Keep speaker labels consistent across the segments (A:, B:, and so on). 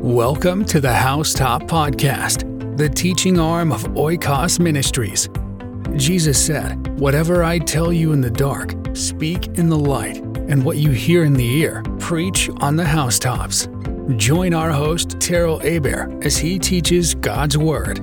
A: Welcome to the Housetop Podcast, the teaching arm of Oikos Ministries. Jesus said, "Whatever I tell you in the dark, speak in the light, and what you hear in the ear, preach on the housetops." Join our host, Terrell Aber, as he teaches God's Word.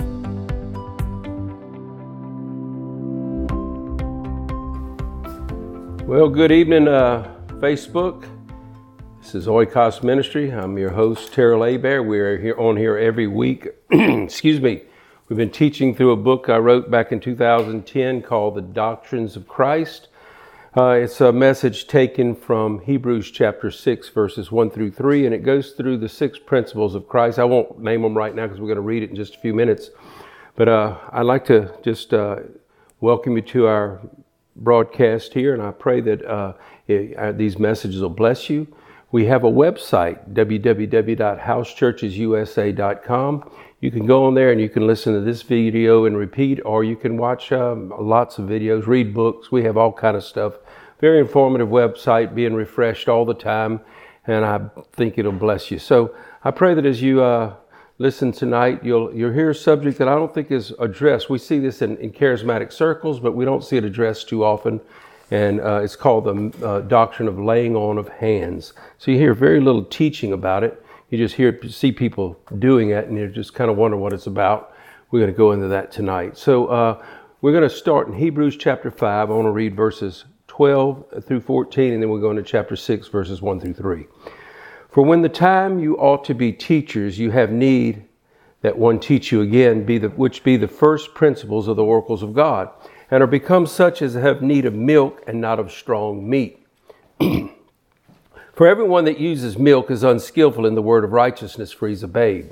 B: Well, good evening, Facebook. This is Oikos Ministry. I'm your host, Terrell Aber. We're here every week. Excuse me. We've been teaching through a book I wrote back in 2010 called The Doctrines of Christ. It's a message taken from Hebrews chapter 6, verses 1 through 3, and it goes through the 6 principles of Christ. I won't name them right now because we're going to read it in just a few minutes. But I'd like to just welcome you to our broadcast here, and I pray that these messages will bless you. We have a website, www.housechurchesusa.com. You can go on there and you can listen to this video and repeat, or you can watch lots of videos, read books. We have all kind of stuff. Very informative website, being refreshed all the time, and I think it'll bless you. So I pray that as you listen tonight, you'll hear a subject that I don't think is addressed. We see this in charismatic circles, but we don't see it addressed too often. And it's called the doctrine of laying on of hands. So you hear very little teaching about it. You just see people doing it, and you just kind of wonder what it's about. We're going to go into that tonight. So we're going to start in Hebrews chapter 5. I want to read verses 12 through 14, and then we'll go into chapter 6, verses 1 through 3. For when the time you ought to be teachers, you have need that one teach you again, which be the first principles of the oracles of God, and are become such as have need of milk and not of strong meat. For everyone that uses milk is unskillful in the word of righteousness, for he's a babe.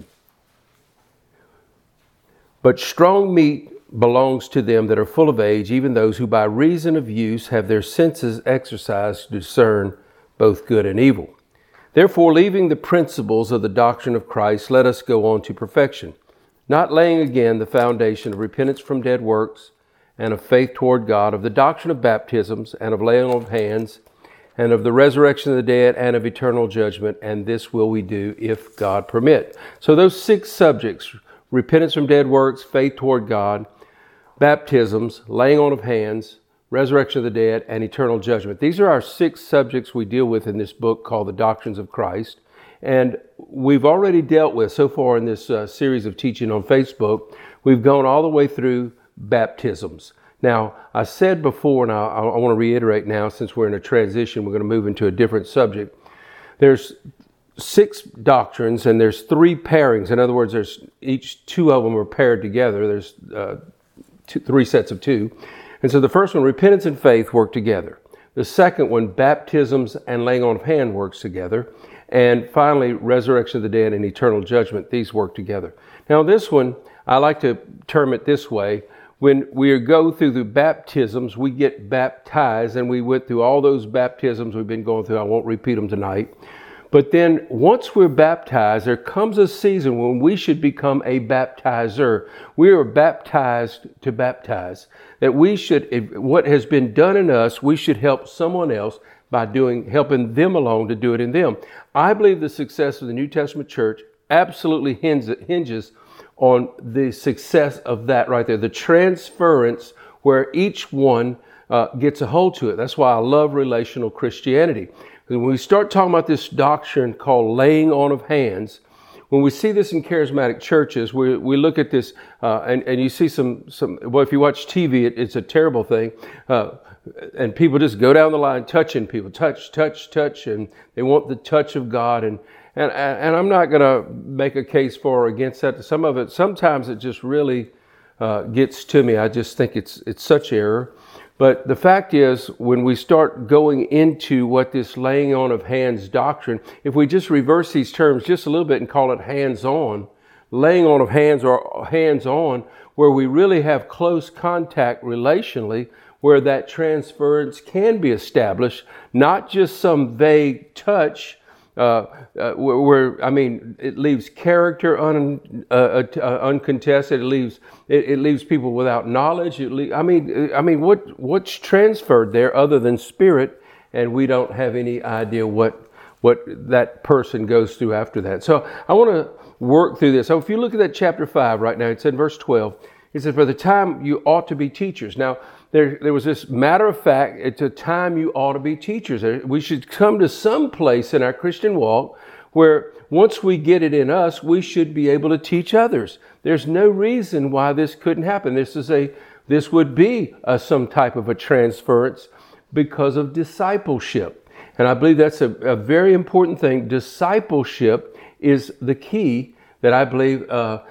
B: But strong meat belongs to them that are full of age, even those who by reason of use have their senses exercised to discern both good and evil. Therefore, leaving the principles of the doctrine of Christ, let us go on to perfection, not laying again the foundation of repentance from dead works, and of faith toward God, of the doctrine of baptisms, and of laying on of hands, and of the resurrection of the dead, and of eternal judgment, and this will we do if God permit. So those 6 subjects, repentance from dead works, faith toward God, baptisms, laying on of hands, resurrection of the dead, and eternal judgment. These are our 6 subjects we deal with in this book called The Doctrines of Christ. And we've already dealt with, so far in this series of teaching on Facebook, we've gone all the way through baptisms. Now, I said before, and I want to reiterate now, since we're in a transition, we're going to move into a different subject. There's 6 doctrines, and there's 3 pairings. In other words, there's each 2 of them are paired together. There's 3 sets of 2. And so the first one, repentance and faith, work together. The second one, baptisms and laying on of hand, works together. And finally, resurrection of the dead and eternal judgment, these work together. Now this one, I like to term it this way. When we go through the baptisms, we get baptized, and we went through all those baptisms we've been going through. I won't repeat them tonight. But then once we're baptized, there comes a season when we should become a baptizer. We are baptized to baptize. That we should, what has been done in us, we should help someone else by helping them along to do it in them. I believe the success of the New Testament church absolutely hinges on the success of that right there, the transference where each one gets a hold to it. That's why I love relational Christianity. When we start talking about this doctrine called laying on of hands, when we see this in charismatic churches, we look at this and you see some. Well, if you watch TV, it's a terrible thing. And people just go down the line touching people, touch, and they want the touch of God. And I'm not going to make a case for or against that. Sometimes it just really gets to me. I just think it's such error. But the fact is, when we start going into what this laying on of hands doctrine, if we just reverse these terms just a little bit and call it hands-on, laying on of hands or hands-on, where we really have close contact relationally, where that transference can be established, not just some vague touch, it leaves character uncontested. It leaves people without knowledge. What's transferred there other than spirit, and we don't have any idea what what that person goes through after that. So I want to work through this. So if you look at that chapter 5 right now, it's in verse 12. It says, for the time you ought to be teachers. Now, there was this matter of fact, it's a time you ought to be teachers. We should come to some place in our Christian walk where once we get it in us, we should be able to teach others. There's no reason why this couldn't happen. This would be some type of a transference because of discipleship. And I believe that's a very important thing. Discipleship is the key that I believe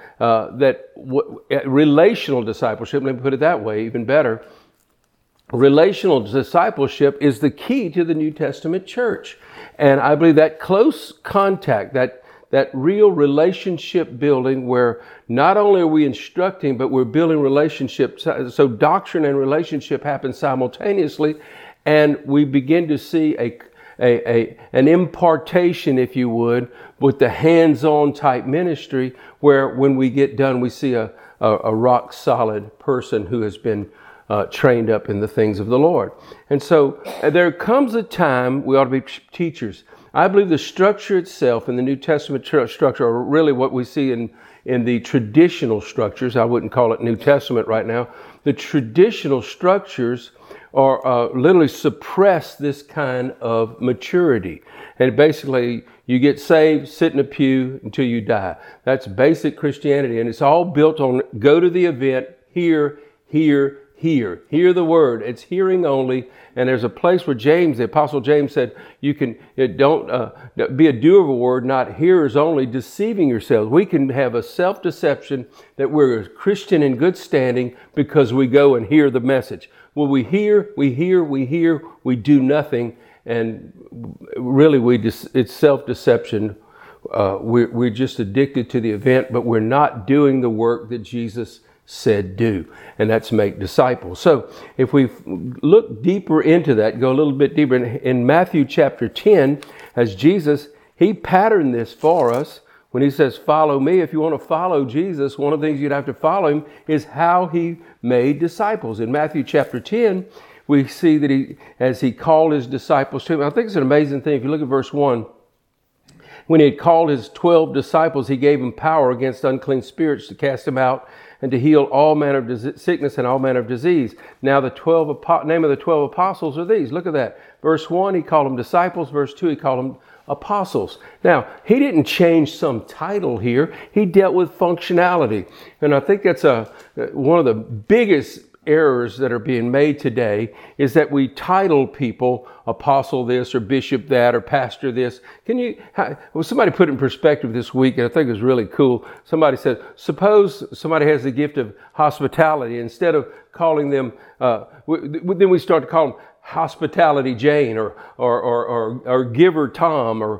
B: relational discipleship, let me put it that way, even better. Relational discipleship is the key to the New Testament church. And I believe that close contact, that real relationship building where not only are we instructing, but we're building relationships. So doctrine and relationship happen simultaneously. And we begin to see an impartation, if you would, with the hands-on type ministry where when we get done, we see a rock solid person who has been trained up in the things of the Lord. And so there comes a time we ought to be teachers. I believe the structure itself in the New Testament structure are really what we see in the traditional structures. I wouldn't call it New Testament right now. The traditional structures are literally suppress this kind of maturity. And basically, you get saved, sit in a pew until you die. That's basic Christianity. And it's all built on go to the event, hear the word. It's hearing only. And there's a place where the Apostle James said, don't be a doer of a word, not hearers only, deceiving yourselves. We can have a self-deception that we're a Christian in good standing because we go and hear the message. Well, we hear, we do nothing. And really, it's self-deception. We're just addicted to the event, but we're not doing the work that Jesus said do, and that's make disciples. So if we look deeper into that, go a little bit deeper in Matthew chapter 10, as Jesus, he patterned this for us when he says, follow me. If you want to follow Jesus, one of the things you'd have to follow him is how he made disciples. In Matthew chapter 10, we see that as he called his disciples to him, I think it's an amazing thing. If you look at verse 1, when he had called his 12 disciples, he gave them power against unclean spirits to cast them out and to heal all manner of sickness and all manner of disease. Now the name of the 12 apostles are these. Look at that. Verse 1, he called them disciples. Verse 2, he called them apostles. Now, he didn't change some title here. He dealt with functionality. And I think that's one of the biggest errors that are being made today is that we title people apostle this or bishop that or pastor this. Somebody put it in perspective this week, and I think it was really cool. Somebody said, suppose somebody has the gift of hospitality. Instead of calling them, then we start to call them Hospitality Jane or Giver Tom. Or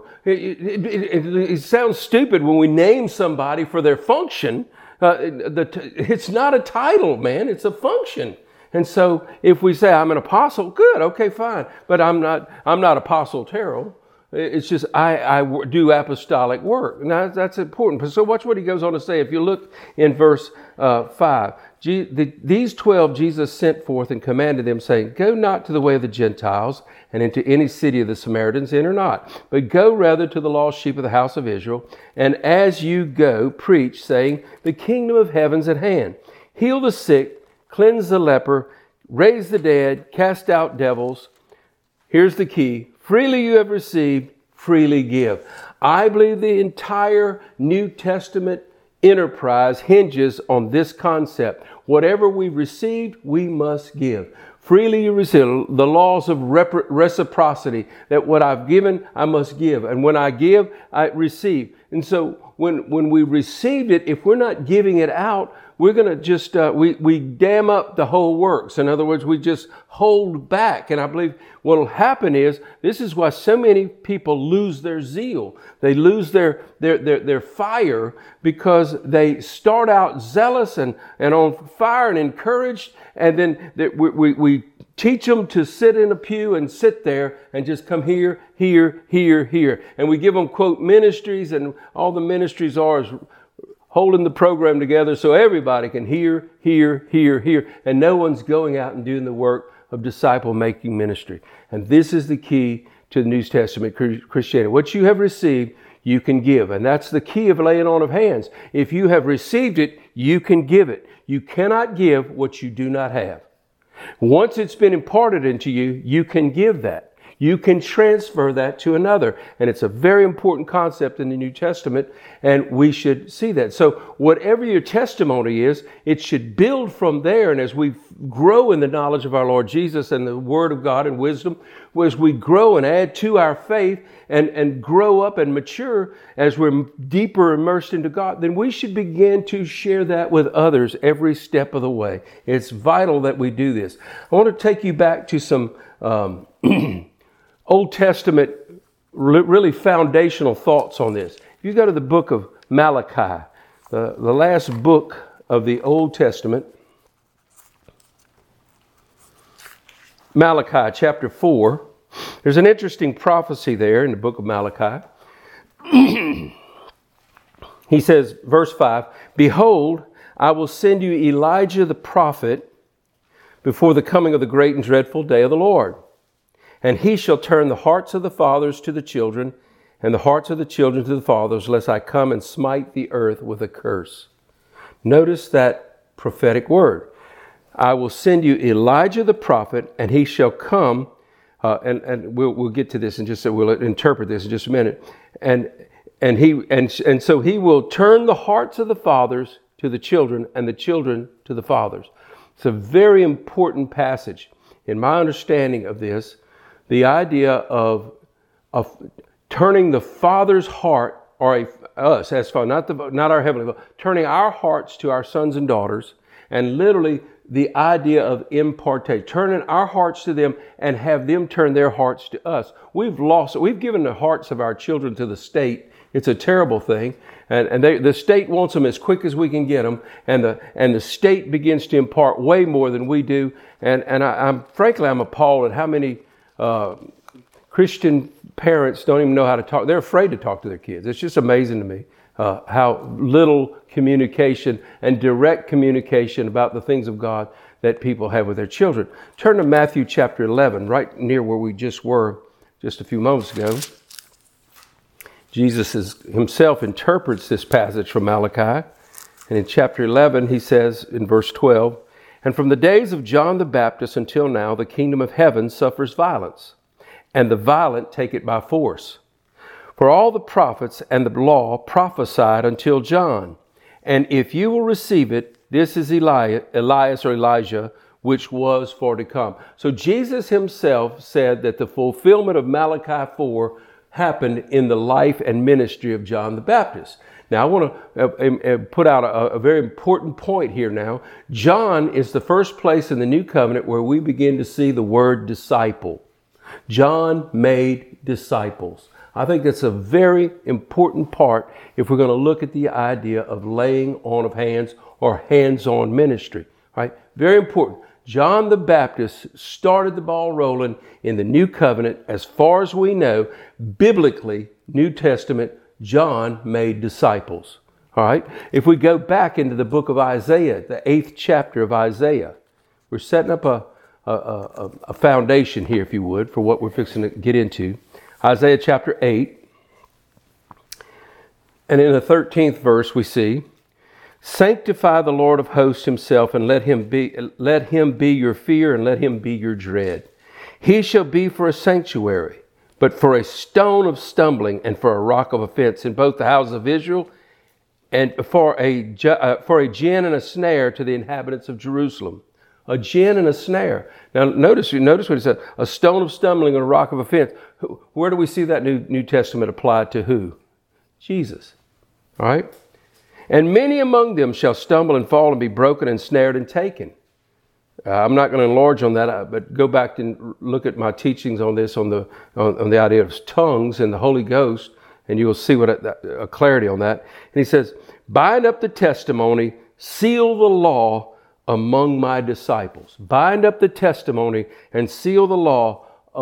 B: it sounds stupid when we name somebody for their function. It's not a title, man. It's a function. And so if we say I'm an apostle, good, okay, fine. But I'm not Apostle Terrell. It's just I do apostolic work. Now that's important. So watch what he goes on to say. If you look in verse 5, these 12 Jesus sent forth and commanded them, saying, go not to the way of the Gentiles and into any city of the Samaritans, enter not, but go rather to the lost sheep of the house of Israel. And as you go, preach, saying, the kingdom of heaven's at hand. Heal the sick, cleanse the leper, raise the dead, cast out devils. Here's the key. Freely you have received, freely give. I believe the entire New Testament enterprise hinges on this concept. Whatever we've received, we must give. Freely you receive. The laws of reciprocity, that what I've given, I must give. And when I give, I receive. And so when we received it, if we're not giving it out, we're going to just, we dam up the whole works. In other words, we just hold back. And I believe what will happen is, this is why so many people lose their zeal. They lose their fire because they start out zealous and on fire and encouraged. And then we teach them to sit in a pew and sit there and just come here. And we give them, quote, ministries, and all the ministries are is holding the program together so everybody can hear. And no one's going out and doing the work of disciple-making ministry. And this is the key to the New Testament Christianity. What you have received, you can give. And that's the key of laying on of hands. If you have received it, you can give it. You cannot give what you do not have. Once it's been imparted into you, you can give that. You can transfer that to another. And it's a very important concept in the New Testament, and we should see that. So whatever your testimony is, it should build from there. And as we grow in the knowledge of our Lord Jesus and the Word of God and wisdom, as we grow and add to our faith and grow up and mature as we're deeper immersed into God, then we should begin to share that with others every step of the way. It's vital that we do this. I want to take you back to some Old Testament, really foundational thoughts on this. If you go to the book of Malachi, the last book of the Old Testament, Malachi chapter 4, there's an interesting prophecy there in the book of Malachi. He says, verse 5, "Behold, I will send you Elijah the prophet before the coming of the great and dreadful day of the Lord. And he shall turn the hearts of the fathers to the children, and the hearts of the children to the fathers, lest I come and smite the earth with a curse." Notice that prophetic word. I will send you Elijah the prophet, and he shall come, and we'll get to this in just we'll interpret this in just a minute. And so he will turn the hearts of the fathers to the children, and the children to the fathers. It's a very important passage. In my understanding of this, the idea of turning the Father's heart, or us as Father, not our Heavenly Father, turning our hearts to our sons and daughters, and literally the idea of impartation, turning our hearts to them and have them turn their hearts to us. We've given the hearts of our children to the state. It's a terrible thing. And the state wants them as quick as we can get them. And the state begins to impart way more than we do. And I'm appalled at how many Christian parents don't even know how to talk. They're afraid to talk to their kids. It's just amazing to me how little communication and direct communication about the things of God that people have with their children. Turn to Matthew chapter 11, right near where we just were just a few moments ago. Jesus himself interprets this passage from Malachi. And in chapter 11, he says in verse 12, "And from the days of John the Baptist until now, the kingdom of heaven suffers violence, and the violent take it by force. For all the prophets and the law prophesied until John. And if you will receive it, this is Elias or Elijah, which was for to come." So Jesus himself said that the fulfillment of Malachi 4 happened in the life and ministry of John the Baptist. Now, I want to put out a very important point here now. John is the first place in the New Covenant where we begin to see the word disciple. John made disciples. I think that's a very important part if we're going to look at the idea of laying on of hands or hands-on ministry. Right? Very important. John the Baptist started the ball rolling in the New Covenant. As far as we know, biblically, New Testament, John made disciples. All right? If we go back into the book of Isaiah, the 8th chapter of Isaiah, we're setting up a foundation here, if you would, for what we're fixing to get into. Isaiah chapter 8. And in the 13th verse we see, "Sanctify the Lord of hosts himself, and let him be your fear, and let him be your dread. He shall be for a sanctuary, but for a stone of stumbling and for a rock of offense in both the houses of Israel, and for a gin and a snare to the inhabitants of Jerusalem." A gin and a snare. Now notice what he said. A stone of stumbling and a rock of offense. Where do we see that New Testament applied to who? Jesus. All right? "And many among them shall stumble and fall and be broken and snared and taken." I'm not going to enlarge on that, but go back and look at my teachings on this, on the idea of tongues and the Holy Ghost, and you will see a clarity on that. And he says, "Bind up the testimony, seal the law among my disciples." Bind up the testimony and seal the law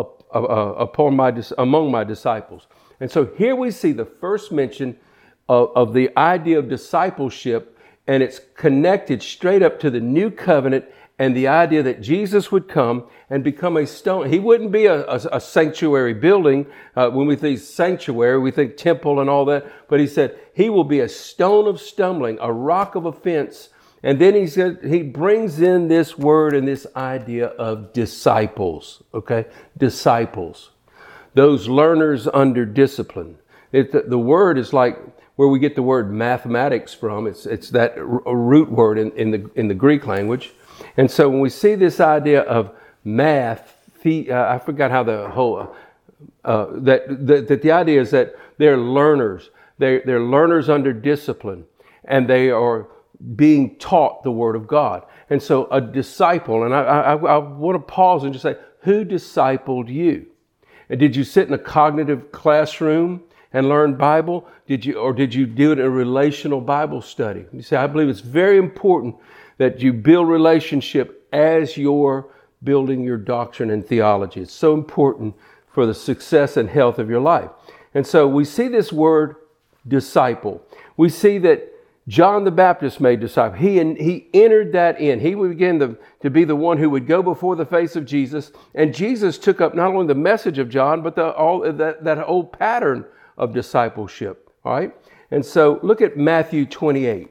B: among my disciples. And so here we see the first mention of the idea of discipleship, and it's connected straight up to the New Covenant and the idea that Jesus would come and become a stone. He wouldn't be a sanctuary building. When we think sanctuary, we think temple and all that. But he said he will be a stone of stumbling, a rock of offense. And then he said he brings in this word and this idea of disciples. Okay, disciples, those learners under discipline. The word is like where we get the word mathematics from. It's that root word in the Greek language. And so when we see this idea of math, I forgot how the whole that the idea is that they're learners. They're learners under discipline, and they are being taught the Word of God. And so a disciple, and I want to pause and just say, who discipled you? And did you sit in a cognitive classroom and learn Bible? Did you do it in a relational Bible study? You see, I believe it's very important that you build relationship as you're building your doctrine and theology. It's so important for the success and health of your life. And so we see this word disciple. We see that John the Baptist made disciples. He entered that in. He began to be the one who would go before the face of Jesus. And Jesus took up not only the message of John, but that old pattern of discipleship. All right? And so look at Matthew 28.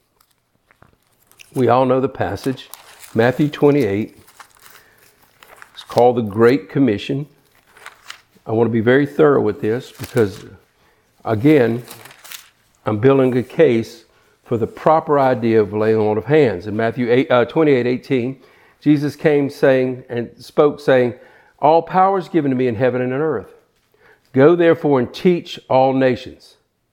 B: We all know the passage. Matthew 28. It's called the Great Commission. I want to be very thorough with this because, again, I'm building a case for the proper idea of laying on of hands. In Matthew 28:18, Jesus came saying and spoke saying, all power is given to me in heaven and on earth. Go therefore and teach all nations,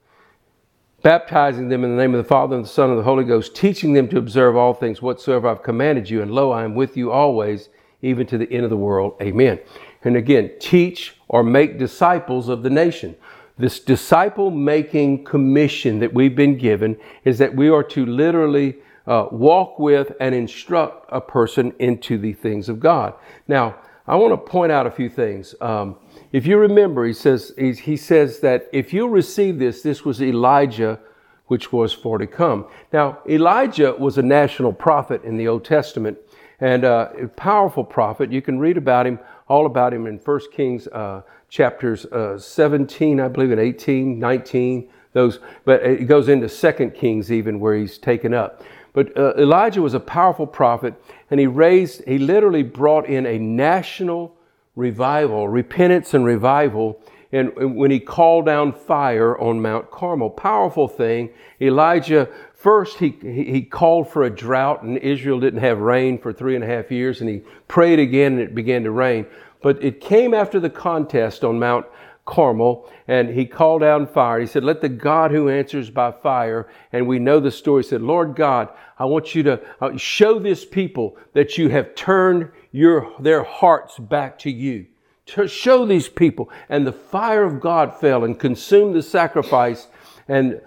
B: baptizing them in the name of the Father and the Son and the Holy Ghost, teaching them to observe all things whatsoever I've commanded you. And lo, I am with you always, even to the end of the world. Amen. And again, teach or make disciples of the nation. This disciple-making commission that we've been given is that we are to literally walk with and instruct a person into the things of God. Now, I want to point out a few things. If you remember, he says that if you receive this was Elijah, which was for to come. Now, Elijah was a national prophet in the Old Testament and a powerful prophet. You can read all about him in 1 Kings chapters 17, I believe, and 18, 19, those. But it goes into 2 Kings even where he's taken up. But Elijah was a powerful prophet, and he literally brought in a national revival, repentance and revival, and when he called down fire on Mount Carmel. Powerful thing. Elijah, first he called for a drought, and Israel didn't have rain for 3.5 years, and he prayed again, and it began to rain. But it came after the contest on Mount Carmel, and he called down fire. He said, let the God who answers by fire, and we know the story, said, Lord God, I want you to show this people that you have turned their hearts back to you. To show these people. And the fire of God fell and consumed the sacrifice, and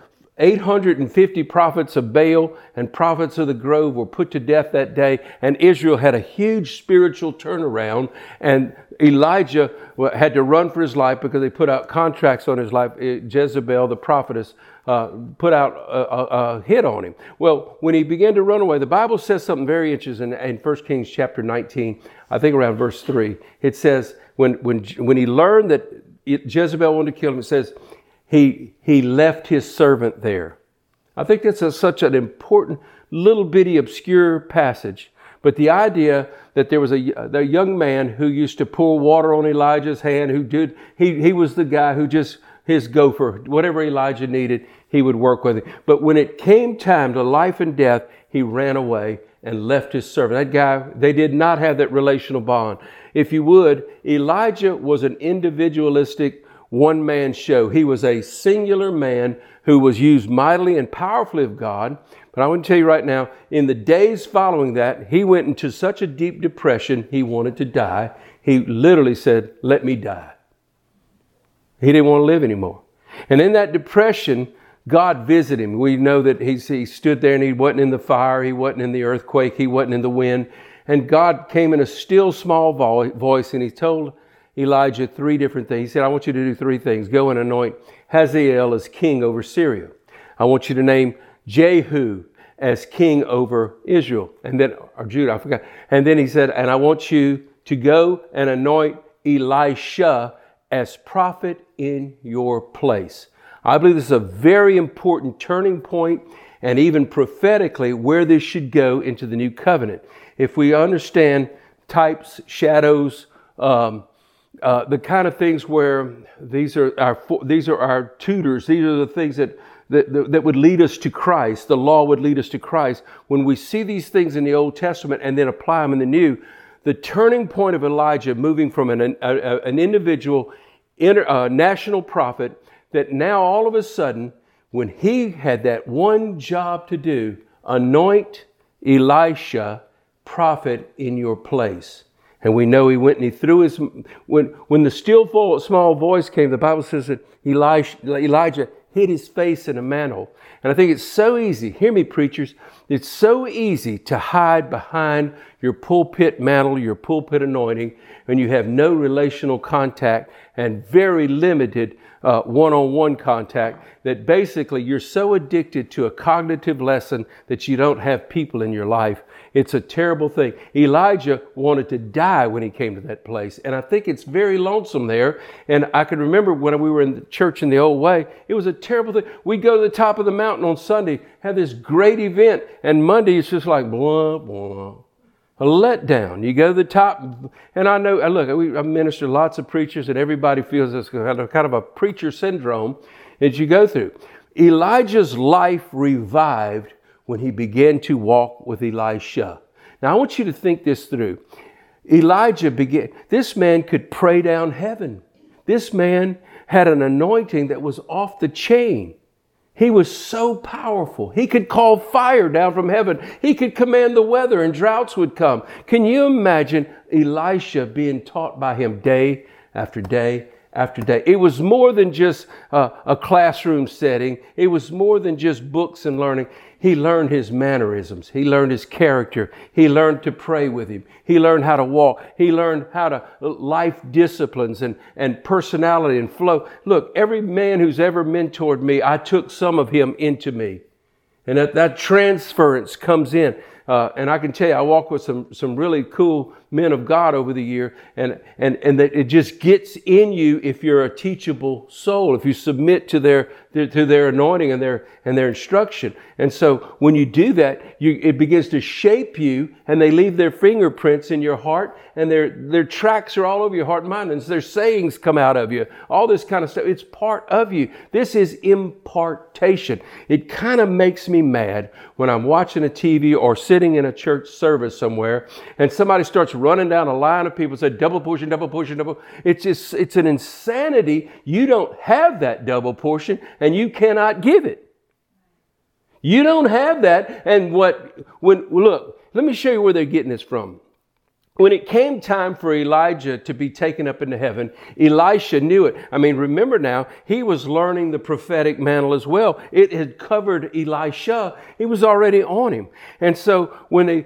B: 850 prophets of Baal and prophets of the grove were put to death that day, and Israel had a huge spiritual turnaround, and Elijah had to run for his life because they put out contracts on his life. Jezebel, the prophetess, put out a hit on him. Well, when he began to run away, the Bible says something very interesting in 1 Kings chapter 19, I think around verse 3. It says, when he learned that Jezebel wanted to kill him, it says, he left his servant there. I think that's such an important, little bitty, obscure passage. But the idea that there was a young man who used to pour water on Elijah's hand, he was the guy who just, his gopher, whatever Elijah needed, he would work with it. But when it came time to life and death, he ran away and left his servant. That guy, they did not have that relational bond. If you would, Elijah was an individualistic one-man show. He was a singular man who was used mightily and powerfully of God. But I want to tell you right now, in the days following that, he went into such a deep depression, he wanted to die. He literally said, let me die. He didn't want to live anymore. And in that depression, God visited him. We know that he stood there and he wasn't in the fire, he wasn't in the earthquake, he wasn't in the wind. And God came in a still small voice and he told Elijah 3 different things. He said, I want you to do 3 things. Go and anoint Hazael as king over Syria. I want you to name Jehu as king over Israel. And then, or Judah, I forgot. And then he said, and I want you to go and anoint Elisha as prophet in your place. I believe this is a very important turning point, and even prophetically where this should go into the new covenant. If we understand types, shadows, the kind of things where these are our tutors, these are the things that would lead us to Christ, the law would lead us to Christ. When we see these things in the Old Testament and then apply them in the New, the turning point of Elijah moving from an individual national prophet, that now all of a sudden, when he had that one job to do, anoint Elisha prophet in your place. And we know he went and he threw his, when the still small voice came, the Bible says that Elijah hid his face in a mantle. And I think it's so easy, hear me preachers, it's so easy to hide behind your pulpit mantle, your pulpit anointing, when you have no relational contact and very limited one-on-one contact, that basically you're so addicted to a cognitive lesson that you don't have people in your life. It's a terrible thing. Elijah wanted to die when he came to that place. And I think it's very lonesome there. And I can remember when we were in the church in the old way, it was a terrible thing. We'd go to the top of the mountain on Sunday, have this great event, and Monday it's just like blah, blah. A letdown. You go to the top, and I know, look, I minister lots of preachers, and everybody feels this kind of a preacher syndrome that you go through. Elijah's life revived when he began to walk with Elisha. Now, I want you to think this through. This man could pray down heaven. This man had an anointing that was off the chain. He was so powerful. He could call fire down from heaven. He could command the weather and droughts would come. Can you imagine Elisha being taught by him day after day after day? It was more than just a classroom setting. It was more than just books and learning. He learned his mannerisms. He learned his character. He learned to pray with him. He learned how to walk. He learned how to life disciplines and personality and flow. Look, every man who's ever mentored me, I took some of him into me. And that transference comes in. And I can tell you, I walk with some really cool men of God over the year, and that it just gets in you if you're a teachable soul, if you submit to their anointing and their instruction. And so when you do that, it begins to shape you, and they leave their fingerprints in your heart, and their tracks are all over your heart and mind, and their sayings come out of you. All this kind of stuff, it's part of you. This is impartation. It kind of makes me mad when I'm watching a TV or sitting in a church service somewhere, and somebody starts running down a line of people and say, double portion, double portion, double. It's an insanity. You don't have that double portion, and you cannot give it. You don't have that. And look, let me show you where they're getting this from. When it came time for Elijah to be taken up into heaven, Elisha knew it. I mean, remember now, he was learning the prophetic mantle as well. It had covered Elisha. It was already on him. And so when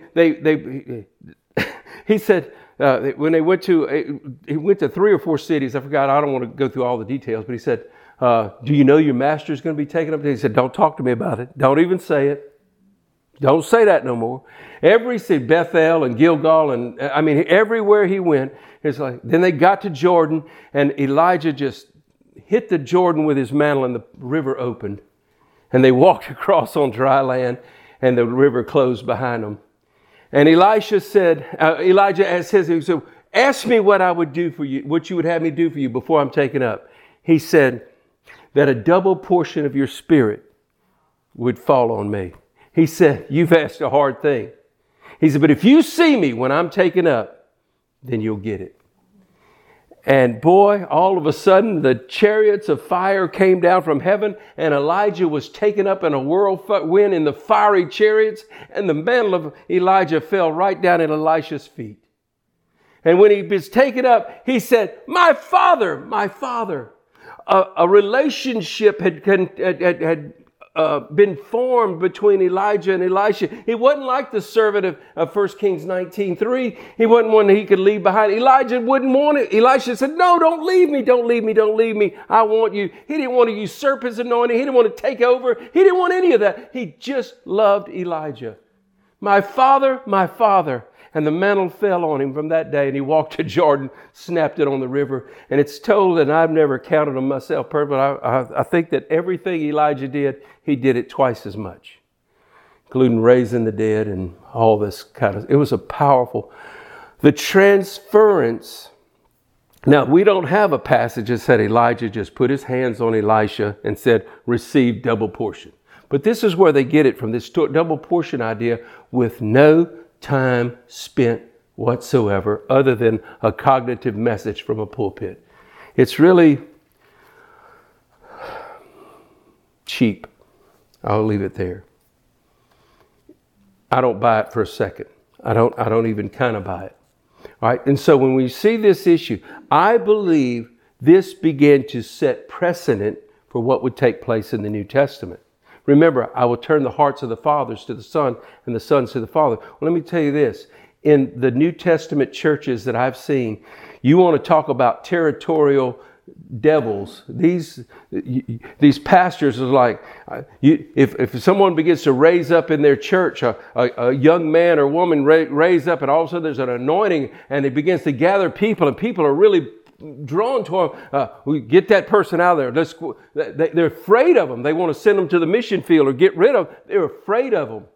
B: he said, when he went to 3 or 4 cities, I forgot, I don't want to go through all the details, but he said, do you know your master is going to be taken up? He said, don't talk to me about it. Don't even say it. Don't say that no more. Every city, Bethel and Gilgal, and everywhere he went, it's like, then they got to Jordan, and Elijah just hit the Jordan with his mantle, and the river opened. And they walked across on dry land, and the river closed behind them. And Elijah said, he said, ask me what I would do for you, what you would have me do for you before I'm taken up. He said, that a double portion of your spirit would fall on me. He said, you've asked a hard thing. He said, but if you see me when I'm taken up, then you'll get it. And boy, all of a sudden, the chariots of fire came down from heaven, and Elijah was taken up in a whirlwind in the fiery chariots, and the mantle of Elijah fell right down at Elisha's feet. And when he was taken up, he said, my father, my father. A relationship had been formed between Elijah and Elisha. He wasn't like the servant of 1 Kings 19:3. He wasn't one that he could leave behind. Elijah wouldn't want it. Elisha said, no, don't leave me. Don't leave me. Don't leave me. I want you. He didn't want to usurp his anointing. He didn't want to take over. He didn't want any of that. He just loved Elijah. My father, my father. And the mantle fell on him from that day, and he walked to Jordan, snapped it on the river. And it's told, and I've never counted them myself, but I think that everything Elijah did, he did it twice as much, including raising the dead and all this kind of. It was a powerful. The transference. Now, we don't have a passage that said Elijah just put his hands on Elisha and said, receive double portion. But this is where they get it from, this double portion idea with no time spent whatsoever other than a cognitive message from a pulpit. It's really cheap. I'll leave it there. I don't buy it for a second. I don't even kind of buy it. All right. And so when we see this issue, I believe this began to set precedent for what would take place in the New Testament. Remember, I will turn the hearts of the fathers to the son and the sons to the father. Well, let me tell you this. In the New Testament churches that I've seen, you want to talk about territorial devils. These pastors are like, if someone begins to raise up in their church, a young man or woman raise up, and all of a sudden there's an anointing, and it begins to gather people, and people are really drawn to them. We get that person out of there. They're afraid of them. They want to send them to the mission field or get rid of them. They're afraid of them.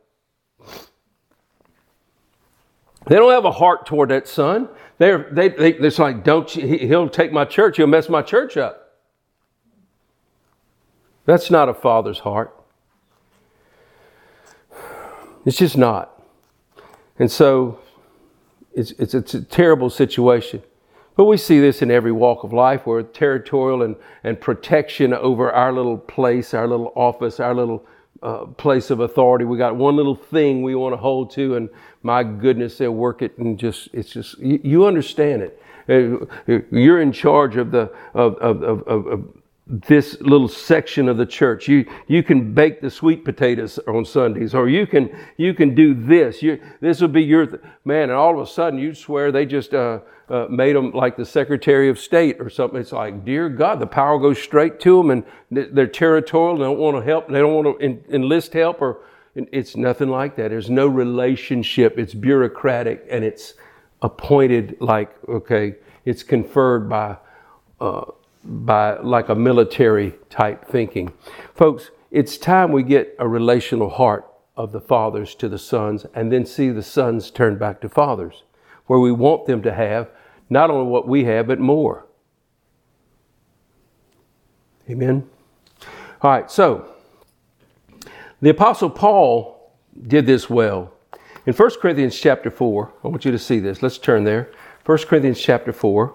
B: They don't have a heart toward that son. It's like, he'll take my church. He'll mess my church up. That's not a father's heart. It's just not. And so it's a terrible situation. But we see this in every walk of life where territorial and protection over our little place, our little office, our little place of authority. We got one little thing we want to hold to, and my goodness, they'll work it, and it's just you understand it. You're in charge of this little section of the church. You can bake the sweet potatoes on Sundays, or you can do this. This will be your man, and all of a sudden you swear they just made them like the Secretary of State or something. It's like, dear God, the power goes straight to them, and they're territorial. They don't want to help. They don't want to enlist help, or it's nothing like that. There's no relationship. It's bureaucratic, and it's appointed like, okay, it's conferred by like a military type thinking. Folks, it's time we get a relational heart of the fathers to the sons, and then see the sons turn back to fathers, where we want them to have not only what we have, but more. Amen. All right, so the Apostle Paul did this well. In 1 Corinthians chapter 4, I want you to see this. Let's turn there. 1 Corinthians chapter 4.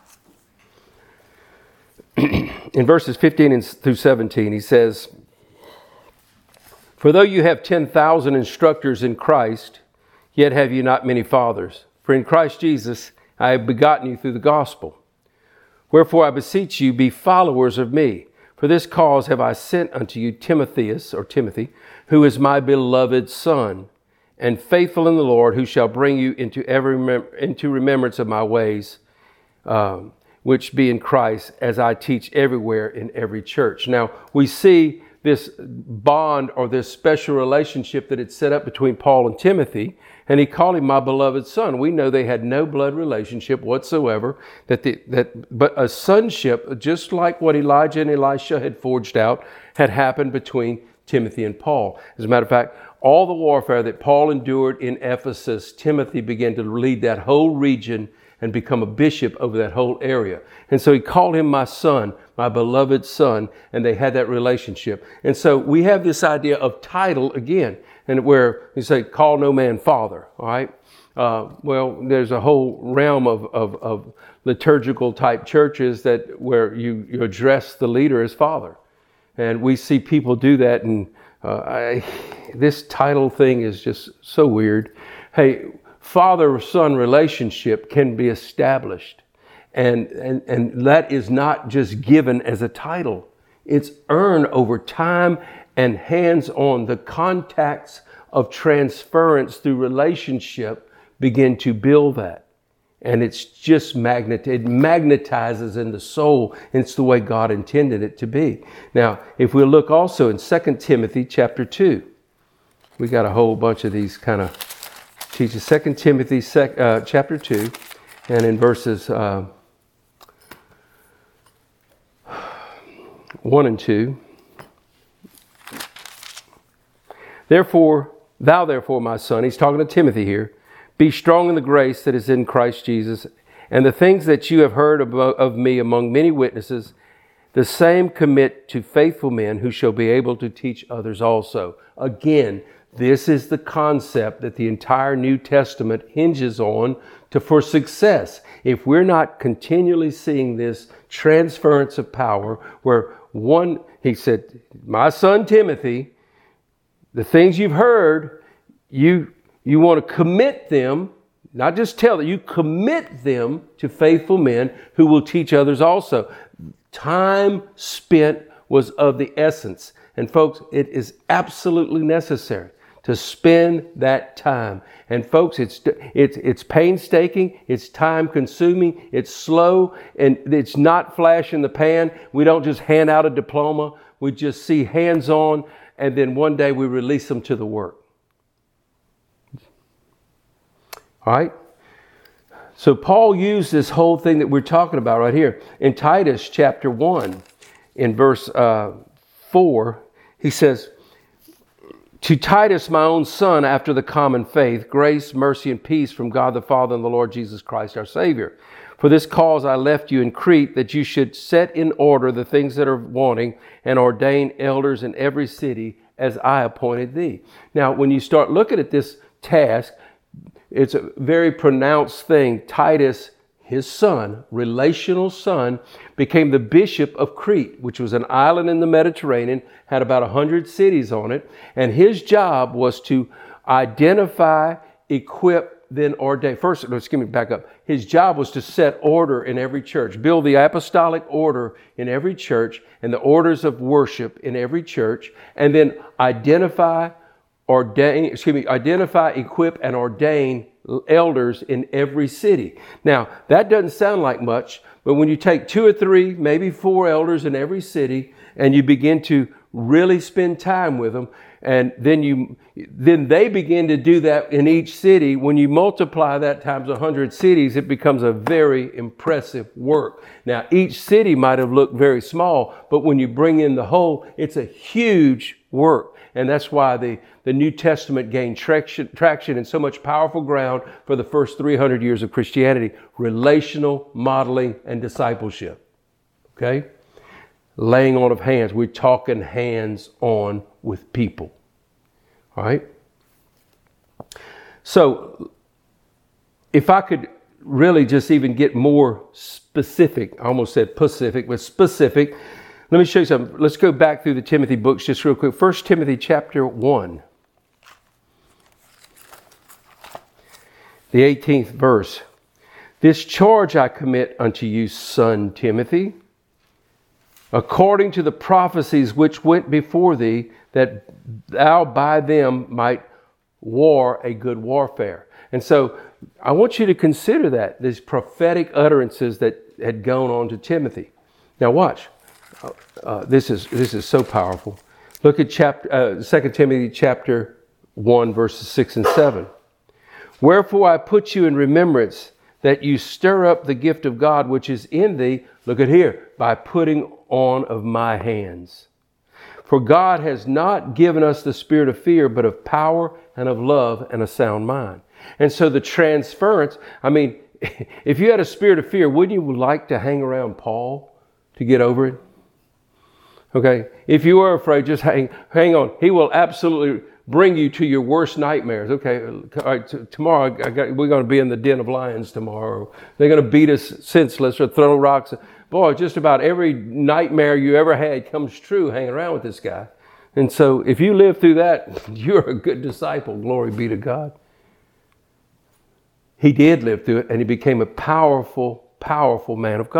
B: In verses 15 through 17, he says, for though you have 10,000 instructors in Christ, yet have you not many fathers. For in Christ Jesus I have begotten you through the gospel. Wherefore I beseech you, be followers of me. For this cause have I sent unto you Timothy, who is my beloved son, and faithful in the Lord, who shall bring you into remembrance of my ways, which be in Christ, as I teach everywhere in every church. Now, we see this bond or this special relationship that it's set up between Paul and Timothy, and he called him my beloved son. We know they had no blood relationship whatsoever, but a sonship, just like what Elijah and Elisha had forged out, had happened between Timothy and Paul. As a matter of fact, all the warfare that Paul endured in Ephesus, Timothy began to lead that whole region and become a bishop over that whole area. And so he called him my son, my beloved son, and they had that relationship. And so we have this idea of title again, and where you say, call no man father, all right? Well, there's a whole realm of liturgical type churches where you address the leader as father. And we see people do that, and this title thing is just so weird. Hey, father-son relationship can be established. And that is not just given as a title. It's earned over time and hands-on, the contacts of transference through relationship begin to build that. And it's just it magnetizes in the soul. And it's the way God intended it to be. Now, if we look also in 2 Timothy chapter 2, we got a whole bunch of these kind of teachings. 2 Timothy chapter 2, and in verses 1 and 2. Therefore, my son, he's talking to Timothy here, be strong in the grace that is in Christ Jesus, and the things that you have heard of me among many witnesses, the same commit to faithful men who shall be able to teach others also. Again, this is the concept that the entire New Testament hinges on for success. If we're not continually seeing this transference of power, where he said, my son Timothy, the things you've heard, you want to commit them, not just tell them, you commit them to faithful men who will teach others also. Time spent was of the essence. And folks, it is absolutely necessary to spend that time. And folks, it's painstaking, it's time consuming, it's slow, and it's not flash in the pan. We don't just hand out a diploma. We just see hands-on, and then one day we release them to the work. All right? So Paul used this whole thing that we're talking about right here. In Titus chapter 1, in verse 4, he says, to Titus, my own son, after the common faith, grace, mercy, and peace from God the Father and the Lord Jesus Christ our Savior. For this cause I left you in Crete, that you should set in order the things that are wanting, and ordain elders in every city as I appointed thee. Now, when you start looking at this task, it's a very pronounced thing. Titus, his son, relational son, became the bishop of Crete, which was an island in the Mediterranean, had about 100 cities on it. And his job was to identify, equip, then ordain. First, back up. His job was to set order in every church, build the apostolic order in every church and the orders of worship in every church, and then identify, equip, and ordain elders in every city. Now, that doesn't sound like much, but when you take 2 or 3, maybe 4 elders in every city, and you begin to really spend time with them, and then they begin to do that in each city. When you multiply that times 100 cities, it becomes a very impressive work. Now, each city might have looked very small, but when you bring in the whole, it's a huge work. And that's why the New Testament gained traction and so much powerful ground for the first 300 years of Christianity. Relational modeling and discipleship. Okay? Laying on of hands. We're talking hands on with people. All right? So, if I could really just even get more specific, I almost said Pacific, but specific. Let me show you something. Let's go back through the Timothy books just real quick. 1 Timothy chapter 1. The 18th verse. This charge I commit unto you, son Timothy, according to the prophecies which went before thee, that thou by them might war a good warfare. And so I want you to consider that, these prophetic utterances that had gone on to Timothy. Now watch. This is so powerful. Look at 2 Timothy chapter 1, verses 6 and 7. Wherefore I put you in remembrance that you stir up the gift of God which is in thee, look at here, by putting on of my hands. For God has not given us the spirit of fear, but of power and of love and a sound mind. And so the transference, I mean, if you had a spirit of fear, wouldn't you like to hang around Paul to get over it? Okay, if you are afraid, just hang on. He will absolutely bring you to your worst nightmares. Okay, all right, tomorrow we're going to be in the den of lions tomorrow. They're going to beat us senseless or throw rocks. Boy, just about every nightmare you ever had comes true hanging around with this guy. And so if you live through that, you're a good disciple. Glory be to God. He did live through it, and he became a powerful, powerful man of God.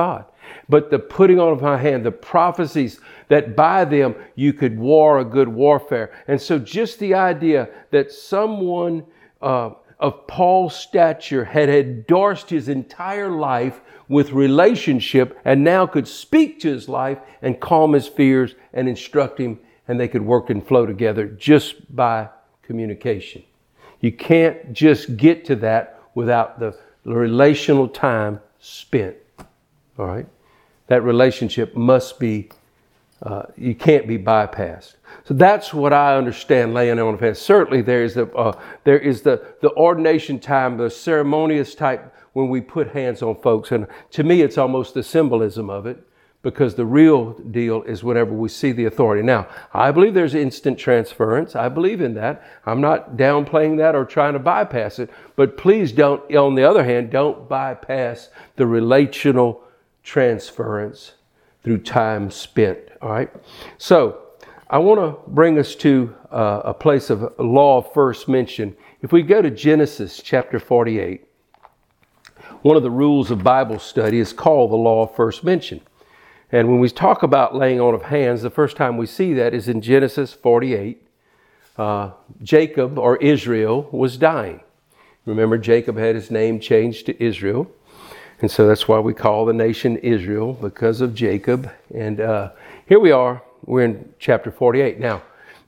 B: But the putting on of my hand, the prophecies that by them you could war a good warfare. And so just the idea that someone of Paul's stature had endorsed his entire life with relationship and now could speak to his life and calm his fears and instruct him, and they could work and flow together just by communication. You can't just get to that without the relational time spent. All right? That relationship must be, you can't be bypassed. So that's what I understand laying on of hands. Certainly there is the ordination time, the ceremonious type when we put hands on folks. And to me, it's almost the symbolism of it, because the real deal is whenever we see the authority. Now, I believe there's instant transference. I believe in that. I'm not downplaying that or trying to bypass it. But please don't, on the other hand, don't bypass the relational transference through time spent. All right? So, I want to bring us to a place of law of first mention. If we go to Genesis chapter 48, one of the rules of Bible study is called the law of first mention. And when we talk about laying on of hands, the first time we see that is in Genesis 48. Jacob, or Israel, was dying. Remember, Jacob had his name changed to Israel. And so that's why we call the nation Israel, because of Jacob. And here we are. We're in chapter 48. Now,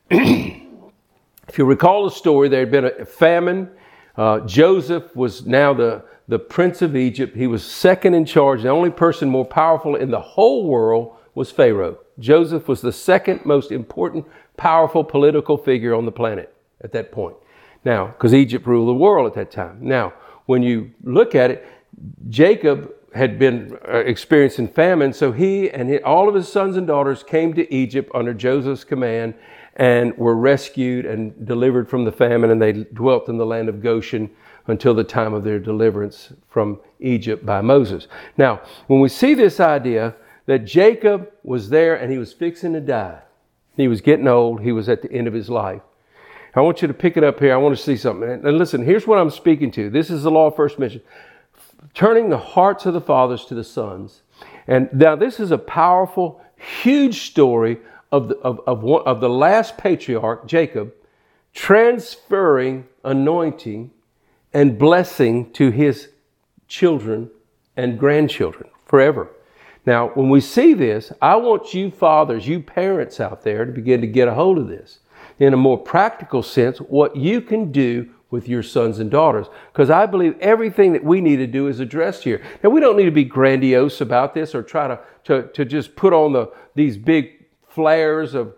B: if you recall the story, there had been a famine. Joseph was now the prince of Egypt. He was second in charge. The only person more powerful in the whole world was Pharaoh. Joseph was the second most important, powerful political figure on the planet at that point. Now, because Egypt ruled the world at that time. Now, when you look at it, Jacob had been experiencing famine, so he and all of his sons and daughters came to Egypt under Joseph's command and were rescued and delivered from the famine, and they dwelt in the land of Goshen until the time of their deliverance from Egypt by Moses. Now, when we see this idea that Jacob was there and he was fixing to die, he was getting old, he was at the end of his life. I want you to pick it up here. I want to see something. And listen, here's what I'm speaking to. This is the law of first mention. Turning the hearts of the fathers to the sons. And now this is a powerful, huge story of the last patriarch, Jacob, transferring anointing and blessing to his children and grandchildren forever. Now, when we see this, I want you fathers, you parents out there, to begin to get a hold of this. In a more practical sense, what you can do with your sons and daughters. Because I believe everything that we need to do is addressed here. Now, we don't need to be grandiose about this or try to just put on these big flares of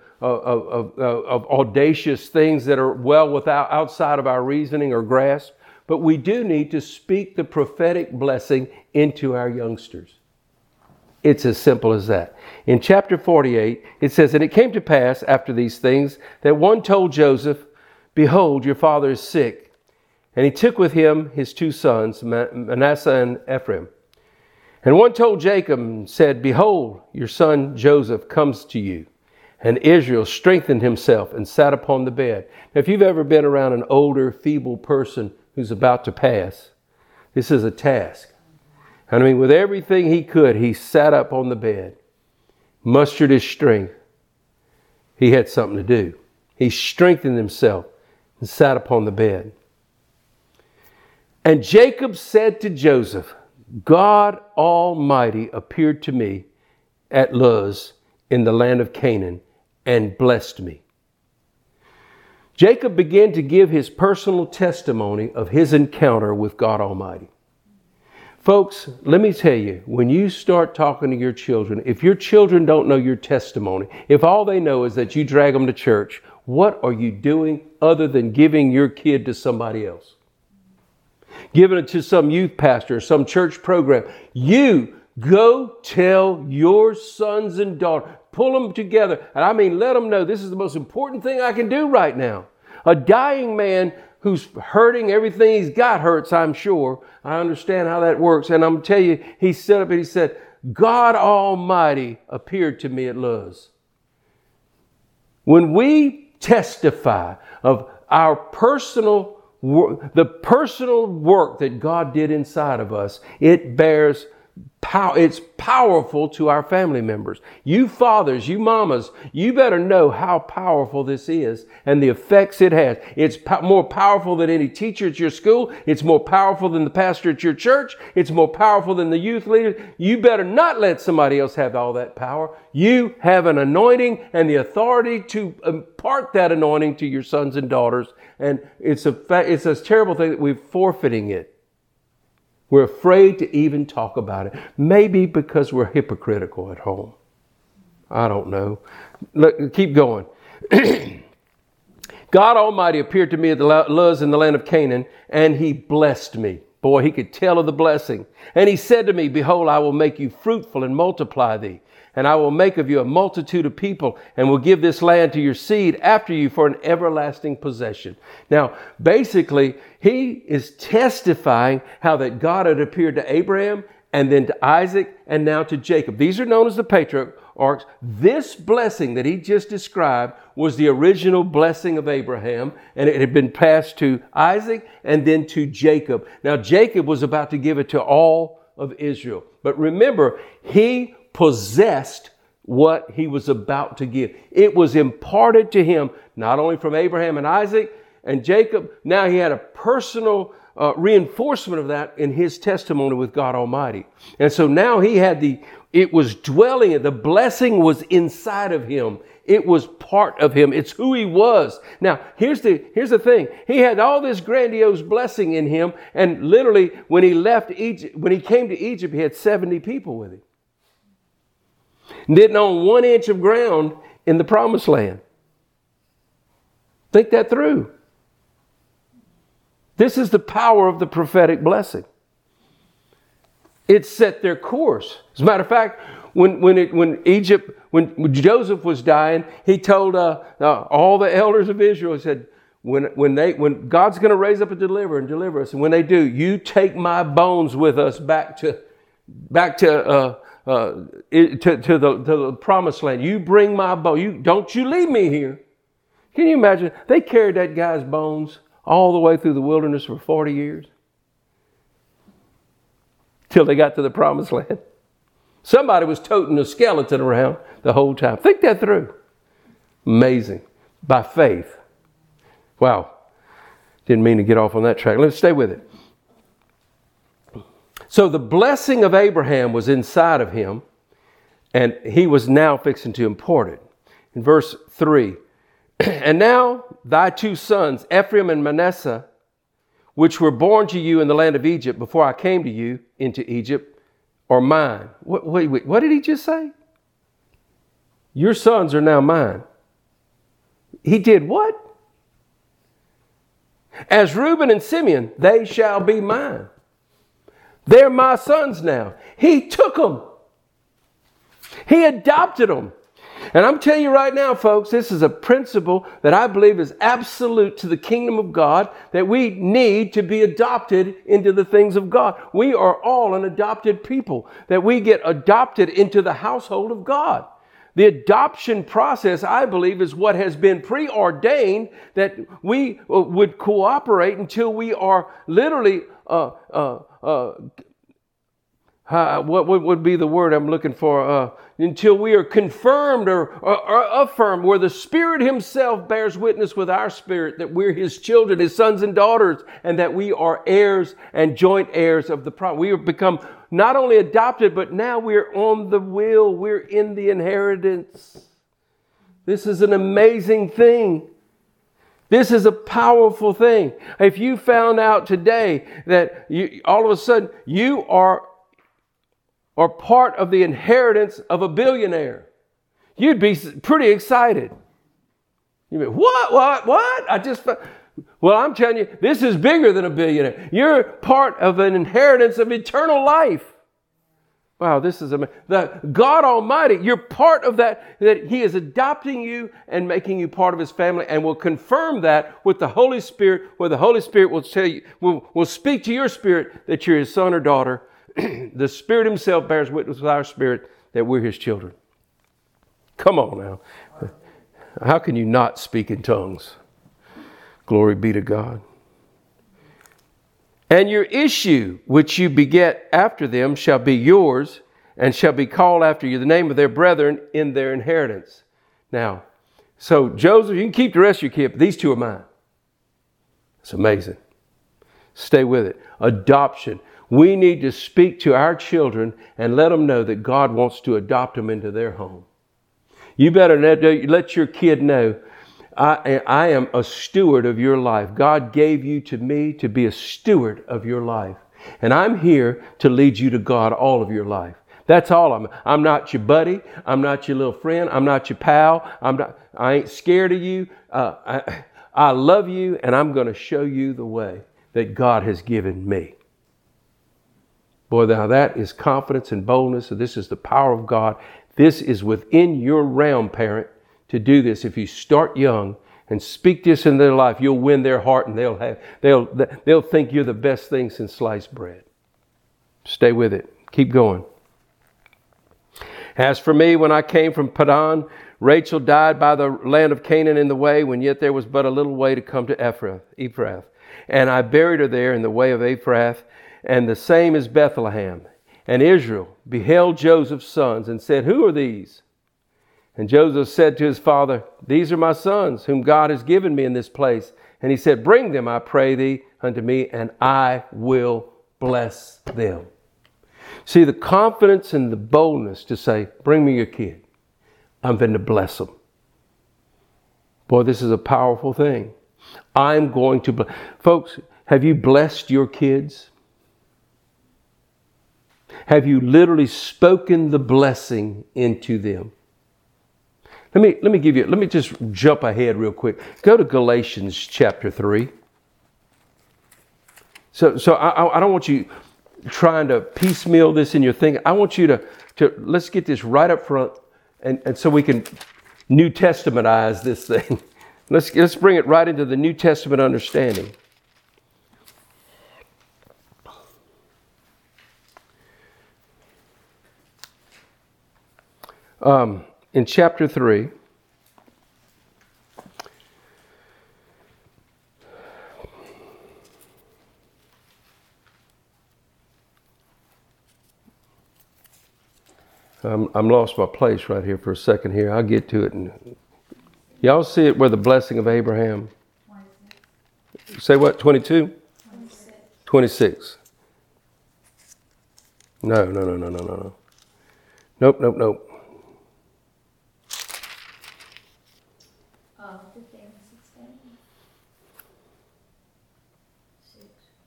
B: audacious things that are outside of our reasoning or grasp. But we do need to speak the prophetic blessing into our youngsters. It's as simple as that. In chapter 48, it says, "And it came to pass after these things that one told Joseph, Behold, your father is sick. And he took with him his two sons, Manasseh and Ephraim. And one told Jacob and said, Behold, your son Joseph comes to you. And Israel strengthened himself and sat upon the bed." Now, if you've ever been around an older, feeble person who's about to pass, this is a task. And I mean, with everything he could, he sat up on the bed, mustered his strength. He had something to do. He strengthened himself and sat upon the bed. And Jacob said to Joseph, God Almighty appeared to me at Luz in the land of Canaan and blessed me. Jacob began to give his personal testimony of his encounter with God Almighty. Folks, let me tell you, when you start talking to your children, if your children don't know your testimony, if all they know is that you drag them to church, what are you doing other than giving your kid to somebody else? Giving it to some youth pastor, some church program. You go tell your sons and daughters, pull them together. And I mean, let them know this is the most important thing I can do right now. A dying man who's hurting, everything he's got hurts, I'm sure. I understand how that works. And I'm going to tell you, he stood up and he said, God Almighty appeared to me at Luz. When we testify of our the personal work that God did inside of us, it bears It's powerful to our family members. You fathers, you mamas, you better know how powerful this is and the effects it has. It's more powerful than any teacher at your school. It's more powerful than the pastor at your church. It's more powerful than the youth leader. You better not let somebody else have all that power. You have an anointing and the authority to impart that anointing to your sons and daughters. And it's a terrible thing that we're forfeiting it. We're afraid to even talk about it. Maybe because we're hypocritical at home. I don't know. Look, keep going. God Almighty appeared to me at Luz in the land of Canaan, and He blessed me. Boy, He could tell of the blessing. And He said to me, behold, I will make you fruitful and multiply thee. And I will make of you a multitude of people, and will give this land to your seed after you for an everlasting possession. Now, basically, he is testifying how that God had appeared to Abraham, and then to Isaac, and now to Jacob. These are known as the patriarchs. This blessing that he just described was the original blessing of Abraham, and it had been passed to Isaac and then to Jacob. Now, Jacob was about to give it to all of Israel. But remember, he possessed what he was about to give. It was imparted to him, not only from Abraham and Isaac and Jacob. Now he had a personal reinforcement of that in his testimony with God Almighty. And so now he had it was dwelling, the blessing was inside of him. It was part of him. It's who he was. Now, here's the thing. He had all this grandiose blessing in him. And literally, when he left Egypt, when he came to Egypt, he had 70 people with him. Didn't own 1 inch of ground in the promised land. Think that through. This is the power of the prophetic blessing. It set their course. As a matter of fact, when Joseph was dying, he told all the elders of Israel, he said, when God's going to raise up a deliverer and deliver us, and when they do, you take my bones with us back to the promised land. You bring my bone. Don't you leave me here. Can you imagine? They carried that guy's bones all the way through the wilderness for 40 years till they got to the promised land. Somebody was toting a skeleton around the whole time. Think that through. Amazing. By faith. Wow. Didn't mean to get off on that track. Let's stay with it. So the blessing of Abraham was inside of him, and he was now fixing to impart it. In verse 3, and now thy 2 sons, Ephraim and Manasseh, which were born to you in the land of Egypt before I came to you into Egypt, are mine. Wait, what did he just say? Your sons are now mine. He did what? As Reuben and Simeon, they shall be mine. They're my sons now. He took them. He adopted them. And I'm telling you right now, folks, this is a principle that I believe is absolute to the kingdom of God, that we need to be adopted into the things of God. We are all an adopted people, that we get adopted into the household of God. The adoption process, I believe, is what has been preordained, that we would cooperate until we are literally what would be the word I'm looking for? Until we are confirmed or affirmed, where the Spirit Himself bears witness with our spirit that we're His children, His sons and daughters, and that we are heirs and joint heirs of the promise. We have become not only adopted, but now we're on the will. We're in the inheritance. This is an amazing thing. This is a powerful thing. If you found out today that all of a sudden you are part of the inheritance of a billionaire, you'd be pretty excited. You'd be, what? Well, I'm telling you, this is bigger than a billionaire. You're part of an inheritance of eternal life. Wow, this is amazing. The God Almighty, you're part of that He is adopting you and making you part of His family, and will confirm that with the Holy Spirit, where the Holy Spirit will tell you, will speak to your spirit that you're His son or daughter. The Spirit Himself bears witness with our spirit that we're His children. Come on now. How can you not speak in tongues? Glory be to God. And your issue, which you beget after them, shall be yours, and shall be called after you the name of their brethren in their inheritance. Now, so Joseph, you can keep the rest of your kid, but these two are mine. It's amazing. Stay with it. Adoption. We need to speak to our children and let them know that God wants to adopt them into their home. You better let your kid know, I am a steward of your life. God gave you to me to be a steward of your life. And I'm here to lead you to God all of your life. That's all I'm not your buddy. I'm not your little friend. I'm not your pal. I ain't scared of you. I love you, and I'm going to show you the way that God has given me. Boy, now that is confidence and boldness. So this is the power of God. This is within your realm, parent, to do this. If you start young and speak this in their life, you'll win their heart, and they'll think you're the best thing since sliced bread. Stay with it. Keep going. As for me, when I came from Padan, Rachel died by the land of Canaan in the way, when yet there was but a little way to come to Ephrath. And I buried her there in the way of Ephrath, and the same is Bethlehem. And Israel beheld Joseph's sons and said, who are these? And Joseph said to his father, these are my sons, whom God has given me in this place. And he said, bring them, I pray thee, unto me, and I will bless them. See, the confidence and the boldness to say, bring me your kid. I'm going to bless them. Boy, this is a powerful thing. I'm going to bless. Folks, have you blessed your kids? Have you literally spoken the blessing into them? Let me just jump ahead real quick. Go to Galatians chapter 3. So I don't want you trying to piecemeal this in your thinking. I want you to let's get this right up front, and so we can New Testamentize this thing. Let's bring it right into the New Testament understanding. In chapter 3, I'm lost my place right here for a second here. I'll get to it. And y'all see it where the blessing of Abraham. 26. Say what? 22? 26. 26. No. Nope.
C: 15, 16. 6.